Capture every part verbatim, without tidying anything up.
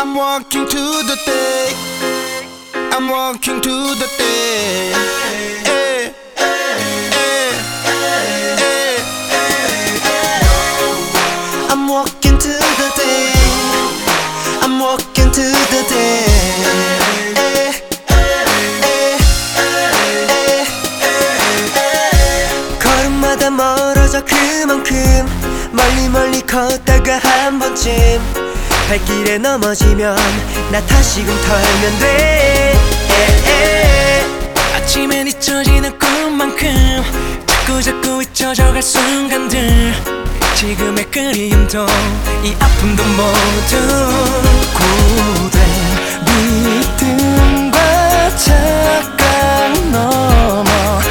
I'm walking to the day. I'm walking to the day. Eh, eh, eh. I'm walking to the day. I'm walking to the day. Eh, eh, eh, eh. 걸음마다 멀어져 그만큼 멀리 멀리 걷다가 한 번쯤 발길에 넘어지면 나 다시금 털면 돼. 에에. 아침엔 잊혀지는 꿈만큼 자꾸 자꾸 잊혀져갈 순간들, 지금의 그리움도 이 아픔도 모두 고된 믿음과 착각 넘어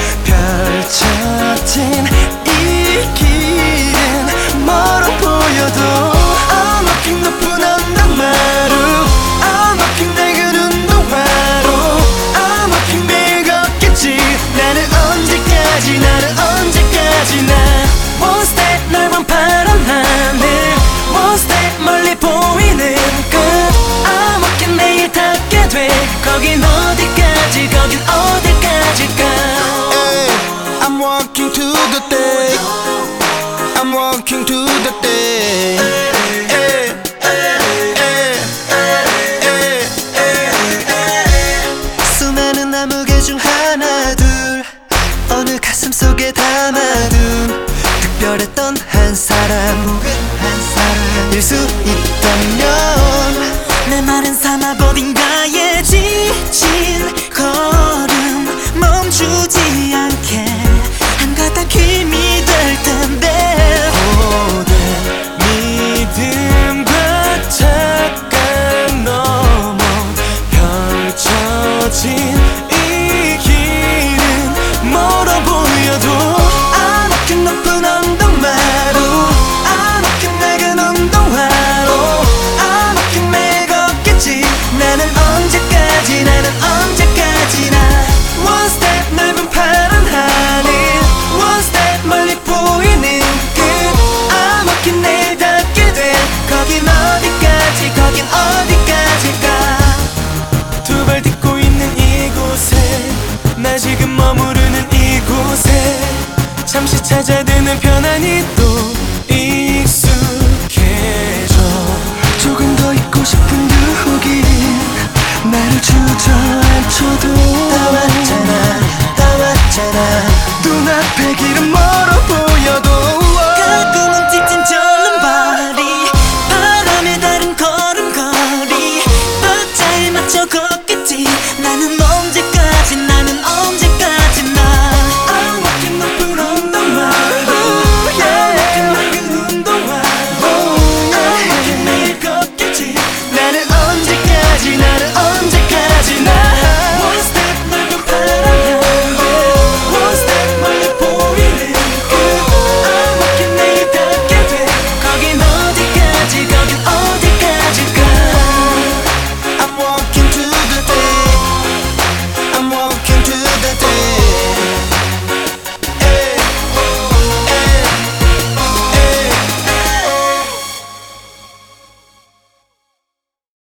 펼쳐진 이 길은 멀어 보여도 I'm walking 높은 언덕마루, I'm walking 낡은 운동화로, I'm walking 매일 걷겠지. 나는 언제까지 나는 언제까지나 One step 넓은 파란 하늘, One step 멀리 보이는 끝. I'm walking 매일 닿게 돼. 거긴 어디까지 거긴 어디까지가. Hey, I'm walking to the day. I'm walking to the day. Hey, hey, hey, hey. 수많은 나무개 중 하나 둘 어느 가슴 속에 담아둔 특별했던 한 사람 혹은 한 사람일 수 있다면 내 마른 사막 어딘가